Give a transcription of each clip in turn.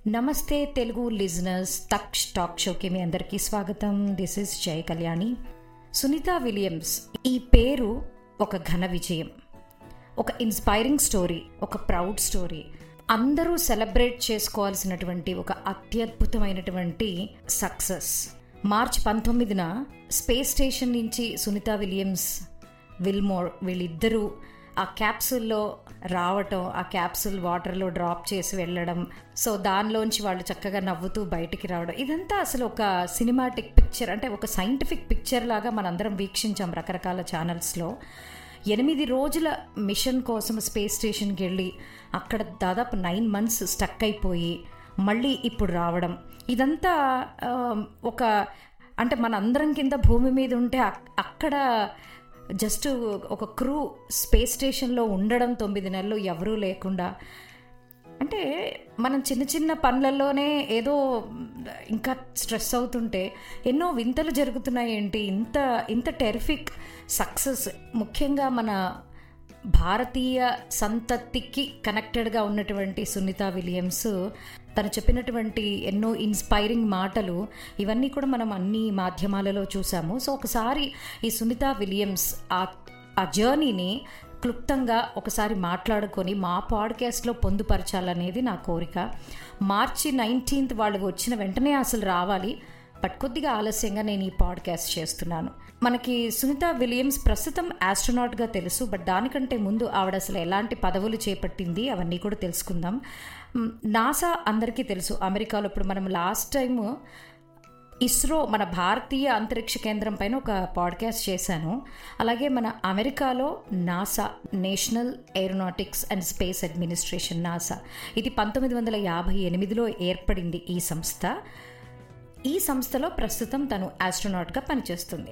నమస్తే Telugu listeners, Taksh talk షోకి మీ అందరికీ స్వాగతం. This is Jaya Kalyani. Sunita Williams ఈ పేరు ఒక ఘన విజయం, ఒక ఇన్స్పైరింగ్ స్టోరీ, ఒక ప్రౌడ్ స్టోరీ. అందరూ సెలబ్రేట్ చేసుకోవాల్సినటువంటి ఒక అత్యద్భుతమైనటువంటి సక్సెస్. మార్చి 19న స్పేస్ స్టేషన్ నుంచి సునీత విలియమ్స్, విల్మోర్ వీళ్ళిద్దరూ ఆ క్యాప్సూల్లో రావటం, ఆ క్యాప్సూల్ వాటర్లో డ్రాప్ చేసి వెళ్ళడం, సో దానిలోంచి వాళ్ళు చక్కగా నవ్వుతూ బయటికి రావడం, ఇదంతా అసలు ఒక సినిమాటిక్ పిక్చర్, అంటే ఒక సైంటిఫిక్ పిక్చర్ లాగా మనందరం వీక్షించాం రకరకాల ఛానల్స్లో. 8 రోజుల మిషన్ కోసం స్పేస్ స్టేషన్కి వెళ్ళి అక్కడ దాదాపు 9 months స్టక్ అయిపోయి మళ్ళీ ఇప్పుడు రావడం, ఇదంతా ఒక అంటే మన అందరం కింద భూమి మీద ఉంటే అక్కడ జస్ట్ ఒక క్రూ స్పేస్ స్టేషన్లో ఉండడం 9 నెలలు ఎవరూ లేకుండా. అంటే మనం చిన్న చిన్న పనులలోనే ఏదో ఇంకా స్ట్రెస్ అవుతుంటే ఎన్నో వింతలు జరుగుతున్నాయి ఏంటి, ఇంత టెరిఫిక్ సక్సెస్. ముఖ్యంగా మన భారతీయ సంతతికి కనెక్టెడ్గా ఉన్నటువంటి సునీత విలియమ్స్ తను చెప్పినటువంటి ఎన్నో ఇన్స్పైరింగ్ మాటలు, ఇవన్నీ కూడా మనం అన్ని మాధ్యమాలలో చూసాము. సో ఒకసారి ఈ సునీత విలియమ్స్ ఆ జర్నీని క్లుప్తంగా ఒకసారి మాట్లాడుకొని మా పాడ్కాస్ట్లో పొందుపరచాలనేది నా కోరిక. మార్చి 19th వాళ్ళు వచ్చిన వెంటనే అసలు రావాలి, బట్ కొద్దిగా ఆలస్యంగా నేను ఈ పాడ్కాస్ట్ చేస్తున్నాను. మనకి సునీత విలియమ్స్ ప్రస్తుతం ఆస్ట్రోనాట్గా తెలుసు, బట్ దానికంటే ముందు ఆవిడ అసలు ఎలాంటి పదవులు చేపట్టింది అవన్నీ కూడా తెలుసుకుందాం. నాసా అందరికీ తెలుసు, అమెరికాలో. ఇప్పుడు మనం లాస్ట్ టైము ఇస్రో, మన భారతీయ అంతరిక్ష కేంద్రం పైన ఒక పాడ్కాస్ట్ చేశాను. అలాగే మన అమెరికాలో NASA, National Aeronautics and Space Administration, NASA, ఇది 1958లో ఏర్పడింది ఈ సంస్థ. ఈ సంస్థలో ప్రస్తుతం తను ఆస్ట్రోనాట్గా పనిచేస్తుంది.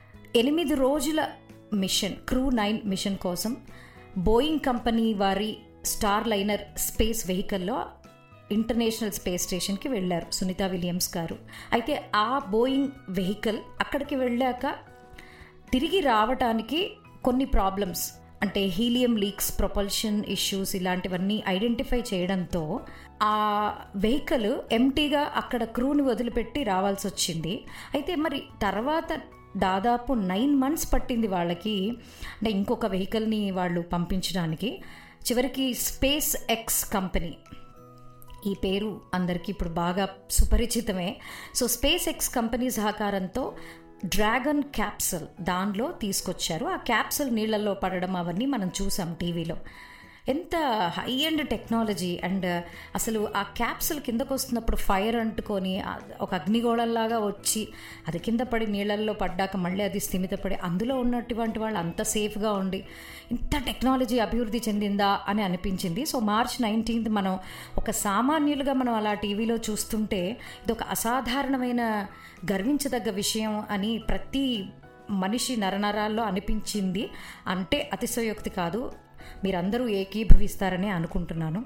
8 రోజుల మిషన్, క్రూ 9 మిషన్ కోసం బోయింగ్ కంపెనీ వారి స్టార్ లైనర్ స్పేస్ వెహికల్లో ఇంటర్నేషనల్ స్పేస్ స్టేషన్కి వెళ్ళారు సునీత విలియమ్స్ గారు. అయితే ఆ బోయింగ్ వెహికల్ అక్కడికి వెళ్ళాక తిరిగి రావటానికి కొన్ని ప్రాబ్లమ్స్, అంటే హీలియం లీక్స్, ప్రొపల్షన్ ఇష్యూస్, ఇలాంటివన్నీ ఐడెంటిఫై చేయడంతో ఆ వెహికల్ ఎంటీగా అక్కడ క్రూని వదిలిపెట్టి రావాల్సి వచ్చింది. అయితే మరి తర్వాత దాదాపు 9 months పట్టింది వాళ్ళకి, అంటే ఇంకొక వెహికల్ని వాళ్ళు పంపించడానికి. చివరికి స్పేస్ ఎక్స్ కంపెనీ, ఈ పేరు అందరికీ ఇప్పుడు బాగా సుపరిచితమే. సో స్పేస్ ఎక్స్ కంపెనీ సహకారంతో డ్రాగన్ క్యాప్సూల్ దానిలో తీసుకొచ్చారు. ఆ క్యాప్సూల్ నీళ్లలో పడడం అవన్నీ మనం చూసాం టీవీలో. ఎంత హై అండ్ టెక్నాలజీ. అండ్ అసలు ఆ క్యాప్సూల్ కిందకు వస్తున్నప్పుడు ఫైర్ అంటుకొని ఒక అగ్నిగోళంలాగా వచ్చి అది కింద పడి నీళ్ళల్లో పడ్డాక మళ్ళీ అది స్థిమితపడి అందులో ఉన్నటువంటి వాళ్ళు అంత సేఫ్గా ఉండి ఇంత టెక్నాలజీ అభివృద్ధి చెందిందా అని అనిపించింది. సో మార్చ్ 19th మనం ఒక సామాన్యులుగా మనం అలా టీవీలో చూస్తుంటే ఇది ఒక అసాధారణమైన గర్వించదగ్గ విషయం అని ప్రతి మనిషి నరనరాల్లో అనిపించింది. అంటే అతిశయోక్తి కాదు, మీరందరూ ఏకీభవిస్తారని అనుకుంటున్నాను.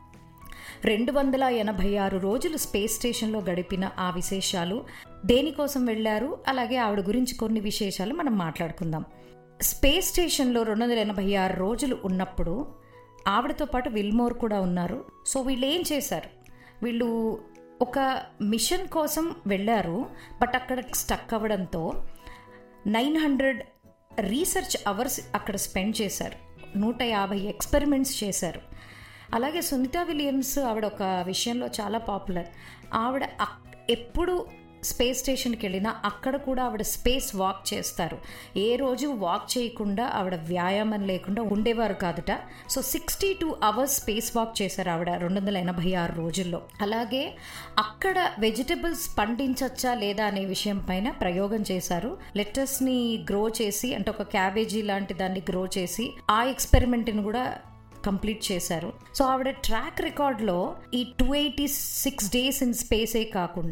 286 రోజులు స్పేస్ స్టేషన్లో గడిపిన ఆ విశేషాలు, దేనికోసం వెళ్ళారు, అలాగే ఆవిడ గురించి కొన్ని విశేషాలు మనం మాట్లాడుకుందాం. స్పేస్ స్టేషన్లో 286 రోజులు ఉన్నప్పుడు ఆవిడతో పాటు విల్మోర్ కూడా ఉన్నారు. సో వీళ్ళు ఏం చేశారు, వీళ్ళు ఒక మిషన్ కోసం వెళ్ళారు, బట్ అక్కడ స్టక్ అవ్వడంతో 900 రీసెర్చ్ అవర్స్ అక్కడ స్పెండ్ చేశారు. 150 ఎక్స్పెరిమెంట్స్ చేశారు. అలాగే సునీత విలియమ్స్ ఆవిడ ఒక విషయంలో చాలా పాపులర్. ఆవిడ ఎప్పుడు స్పేస్ స్టేషన్కి వెళ్ళినా అక్కడ కూడా ఆవిడ స్పేస్ వాక్ చేస్తారు. ఏ రోజు వాక్ చేయకుండా, ఆవిడ వ్యాయామం లేకుండా ఉండేవారు కాదుట. సో 62 hours స్పేస్ వాక్ చేశారు ఆవిడ 286 రోజుల్లో. అలాగే అక్కడ వెజిటబుల్స్ పండించచ్చా లేదా అనే విషయం పైన ప్రయోగం చేశారు. లెటర్స్ని గ్రో చేసి, అంటే ఒక క్యాబేజీ లాంటి దాన్ని గ్రో చేసి ఆ ఎక్స్పెరిమెంట్ని కూడా కంప్లీట్ చేశారు. సో ఆవిడ ట్రాక్ రికార్డ్లో ఈ 286 days ఇన్ స్పేసే కాకుండా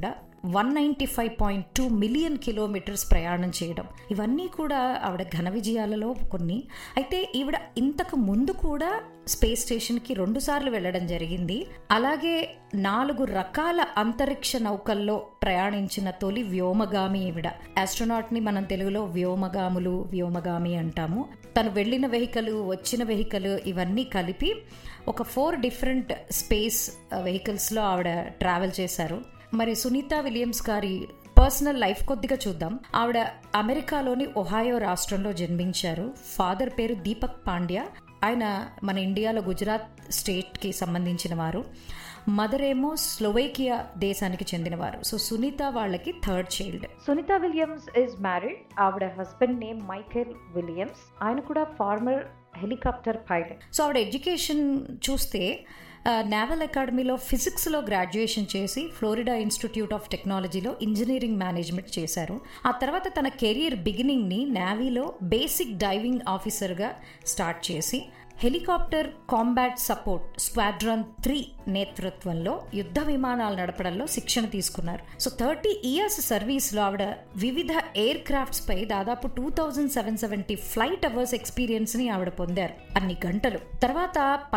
195.2 మిలియన్ కిలోమీటర్స్ ప్రయాణం చేయడం, ఇవన్నీ కూడా ఆవిడ ఘన విజయాలలో కొన్ని. అయితే ఈవిడ ఇంతకు ముందు కూడా స్పేస్ స్టేషన్కి 2 సార్లు వెళ్ళడం జరిగింది. అలాగే 4 రకాల అంతరిక్ష నౌకల్లో ప్రయాణించిన తొలి వ్యోమగామి ఈవిడ. ఆస్ట్రోనాట్ ని మనం తెలుగులో వ్యోమగామి అంటాము. తను వెళ్ళిన వెహికల్, వచ్చిన వెహికల్ ఇవన్నీ కలిపి ఒక 4 డిఫరెంట్ స్పేస్ వెహికల్స్లో ఆవిడ ట్రావెల్ చేశారు. మరి సునీత విలియమ్స్ గారి పర్సనల్ లైఫ్ కొద్దిగా చూద్దాం. ఆవిడ అమెరికాలోని ఒహాయో రాష్ట్రంలో జన్మించారు. ఫాదర్ పేరు దీపక్ పాండ్యా. ఆయన మన ఇండియాలో గుజరాత్ స్టేట్కి సంబంధించిన వారు. మదర్ ఏమో స్లోవేకియా దేశానికి చెందినవారు. సో సునీత వాళ్ళకి 3rd child. Sunita Williams is married. ఆవిడ హస్బెండ్ నేమ్ మైకేల్ విలియమ్స్. ఆయన కూడా ఫార్మర్ హెలికాప్టర్ పైలట్. సో ఆవిడ ఎడ్యుకేషన్ చూస్తే నేవల్ అకాడమీలో ఫిజిక్స్లో గ్రాడ్యుయేషన్ చేసి ఫ్లోరిడా ఇన్స్టిట్యూట్ ఆఫ్ టెక్నాలజీలో ఇంజనీరింగ్ మేనేజ్మెంట్ చేశారు. ఆ తర్వాత తన కెరీర్ బిగినింగ్ని నేవీలో బేసిక్ డైవింగ్ ఆఫీసర్గా స్టార్ట్ చేసి హెలికాప్టర్ కాంబాట్ సపోర్ట్ స్క్వాడ్రన్ 3 నేతృత్వంలో యుద్ధ విమానాలు నడపడంలో శిక్షణ తీసుకున్నారు. సో 30 ఇయర్స్ సర్వీస్లో ఆవిడ వివిధ ఎయిర్ క్రాఫ్ట్స్ పై దాదాపు 2770 ఫ్లైట్ అవర్స్ ఎక్స్పీరియన్స్ని ఆవిడ పొందారు, అన్ని గంటలు. తర్వాత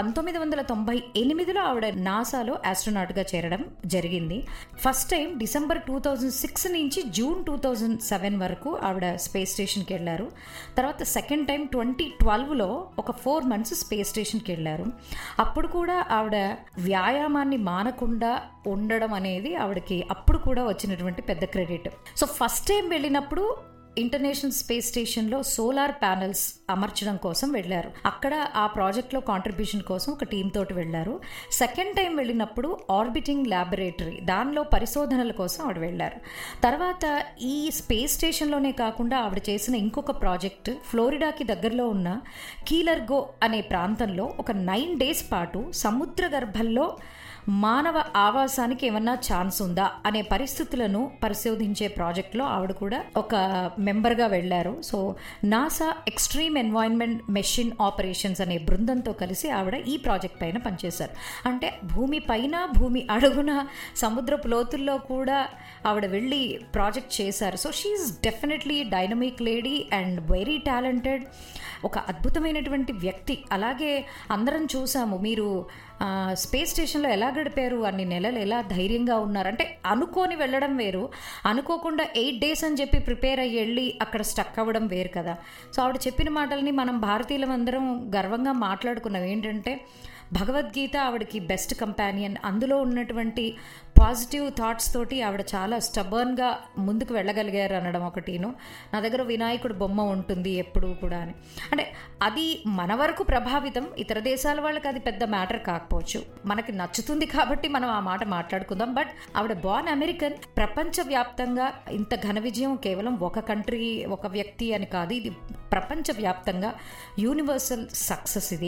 1998లో ఆవిడ నాసాలో ఆస్ట్రోనాట్గా చేరడం జరిగింది. ఫస్ట్ టైం డిసెంబర్ 2006 నుంచి జూన్ 2007 వరకు ఆవిడ స్పేస్ స్టేషన్కి వెళ్ళారు. తర్వాత సెకండ్ టైం 2012లో ఒక 4 మంత్స్ స్పేస్ స్టేషన్కి వెళ్ళారు. అప్పుడు కూడా ఆవిడ వ్యాయామాన్ని మానకుండా ఉండడం అనేది ఆవిడకి అప్పుడు కూడా వచ్చినటువంటి పెద్ద క్రెడిట్. సో ఫస్ట్ టైం వెళ్ళినప్పుడు ఇంటర్నేషనల్ స్పేస్ స్టేషన్లో సోలార్ ప్యానెల్స్ అమర్చడం కోసం వెళ్ళారు. అక్కడ ఆ ప్రాజెక్ట్లో కాంట్రిబ్యూషన్ కోసం ఒక టీమ్ తోటి వెళ్ళారు. సెకండ్ టైం వెళ్ళినప్పుడు ఆర్బిటింగ్ ల్యాబొరేటరీ, దానిలో పరిశోధనల కోసం ఆవిడ వెళ్ళారు. తర్వాత ఈ స్పేస్ స్టేషన్లోనే కాకుండా ఆవిడ చేసిన ఇంకొక ప్రాజెక్ట్ ఫ్లోరిడాకి దగ్గరలో ఉన్న కీలర్గో అనే ప్రాంతంలో ఒక 9 days పాటు సముద్ర గర్భంలో మానవ ఆవాసానికి ఏమన్నా ఛాన్స్ ఉందా అనే పరిస్థితులను పరిశోధించే ప్రాజెక్ట్లో ఆవిడ కూడా ఒక మెంబర్గా వెళ్ళారు. So NASA extreme environment machine operations అనే బృందంతో కలిసి ఆవిడ ఈ ప్రాజెక్ట్ పైన పనిచేశారు. అంటే భూమి పైన, భూమి అడుగున, సముద్రపు లోతుల్లో కూడా ఆవిడ వెళ్ళి ప్రాజెక్ట్ చేశారు. So she is definitely dynamic lady and very talented, ఒక అద్భుతమైనటువంటి వ్యక్తి. అలాగే అందరం చూసాము, మీరు స్పేస్ స్టేషన్లో ఎలా గడిపారు, అన్ని నెలలు ఎలా ధైర్యంగా ఉన్నారు. అంటే అనుకోని వెళ్ళడం వేరు, అనుకోకుండా 8 days అని చెప్పి ప్రిపేర్ అయ్యి వెళ్ళి అక్కడ స్టక్ అవ్వడం వేరు కదా. సో ఆవిడ చెప్పిన మాటల్ని మనం భారతీయులందరం గర్వంగా మాట్లాడుకున్నాం. ఏంటంటే భగవద్గీత ఆవిడకి బెస్ట్ కంపానియన్. అందులో ఉన్నటువంటి పాజిటివ్ థాట్స్ తోటి ఆవిడ చాలా స్టబర్న్గా ముందుకు వెళ్ళగలిగారు అనడం ఒకటిను. నా దగ్గర వినాయకుడు బొమ్మ ఉంటుంది ఎప్పుడు కూడా అని. అంటే అది మన వరకు ప్రభావితం, ఇతర దేశాల వాళ్ళకి అది పెద్ద మ్యాటర్ కాకపోవచ్చు, మనకి నచ్చుతుంది కాబట్టి మనం ఆ మాట మాట్లాడుకుందాం. బట్ ఆవిడ బార్న్ అమెరికన్. ప్రపంచవ్యాప్తంగా ఇంత ఘన విజయం కేవలం ఒక కంట్రీ, ఒక వ్యక్తి అని కాదు, ఇది ప్రపంచవ్యాప్తంగా యూనివర్సల్ సక్సెస్ ఇది.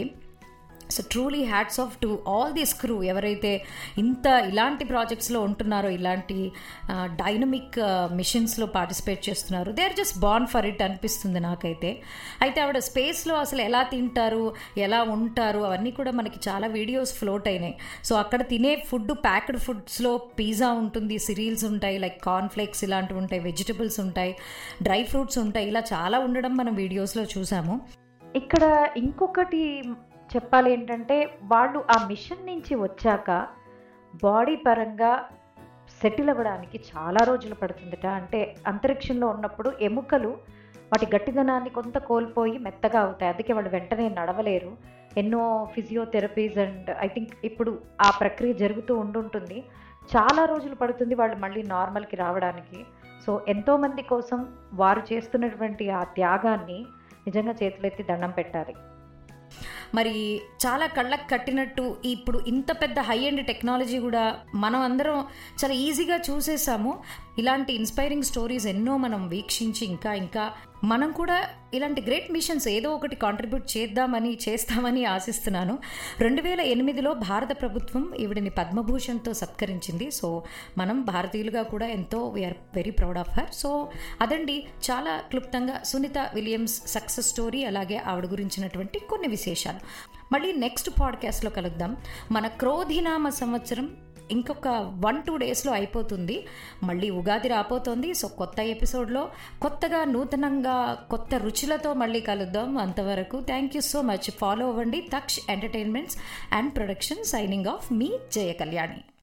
So truly hats off to all this crew, ఎవరైతే ఇలాంటి ప్రాజెక్ట్స్లో ఉంటున్నారో, ఇలాంటి డైనమిక్ మిషన్స్లో పార్టిసిపేట్ చేస్తున్నారు. They are just born for it అనిపిస్తుంది నాకైతే. అయితే ఆవిడ స్పేస్లో అసలు ఎలా తింటారు, ఎలా ఉంటారు, అవన్నీ కూడా మనకి చాలా వీడియోస్ ఫ్లోట్ అయినాయి. సో అక్కడ తినే ఫుడ్, ప్యాక్డ్ ఫుడ్స్లో పిజ్జా ఉంటుంది, సిరియల్స్ ఉంటాయి, లైక్ కార్న్ఫ్లేక్స్ ఇలాంటివి ఉంటాయి, వెజిటబుల్స్ ఉంటాయి, డ్రై ఫ్రూట్స్ ఉంటాయి, ఇలా చాలా ఉండడం మనం వీడియోస్లో చూసాము. ఇక్కడ ఇంకొకటి చెప్పాలి ఏంటంటే, వాళ్ళు ఆ మిషన్ నుంచి వచ్చాక బాడీ పరంగా సెటిల్ అవ్వడానికి చాలా రోజులు పడుతుందట. అంటే అంతరిక్షంలో ఉన్నప్పుడు ఎముకలు వాటి గట్టిదనాన్ని కొంత కోల్పోయి మెత్తగా అవుతాయి, అందుకే వాళ్ళు వెంటనే నడవలేరు. ఎన్నో ఫిజియోథెరపీస్ అండ్ ఐ థింక్ ఇప్పుడు ఆ ప్రక్రియ జరుగుతూ ఉండుంటుంది. చాలా రోజులు పడుతుంది వాళ్ళు మళ్ళీ నార్మల్కి రావడానికి. సో ఎంతోమంది కోసం వారు చేస్తున్నటువంటి ఆ త్యాగాన్ని నిజంగా చేతులెత్తి దండం పెట్టాలి. మరి చాలా కళ్ళకు కట్టినట్టు ఇప్పుడు ఇంత పెద్ద హై ఎండ్ టెక్నాలజీ కూడా మనం అందరం చాలా ఈజీగా చూసేసాము. ఇలాంటి ఇన్స్పైరింగ్ స్టోరీస్ ఎన్నో మనం వీక్షించి ఇంకా మనం కూడా ఇలాంటి గ్రేట్ మిషన్స్ ఏదో ఒకటి కాంట్రిబ్యూట్ చేస్తామని ఆశిస్తున్నాను. 2008లో భారత ప్రభుత్వం ఈవిడిని పద్మభూషణ్తో సత్కరించింది. సో మనం భారతీయులుగా కూడా ఎంతో we are very proud of her. So అదండి చాలా క్లుప్తంగా సునీత విలియమ్స్ సక్సెస్ స్టోరీ, అలాగే ఆవిడ గురించినటువంటి కొన్ని విశేషాలు. మళ్ళీ నెక్స్ట్ పాడ్కాస్ట్లో కలుద్దాం. మన క్రోధినామ సంవత్సరం ఇంకొక 1-2 డేస్లో అయిపోతుంది. మళ్ళీ ఉగాది రాబోతోంది. సో కొత్త ఎపిసోడ్లో కొత్తగా నూతనంగా కొత్త రుచులతో మళ్ళీ కలుద్దాం. అంతవరకు thank you so much. Follow అవ్వండి Taksh entertainments and production. Signing off మీ జయ కళ్యాణి.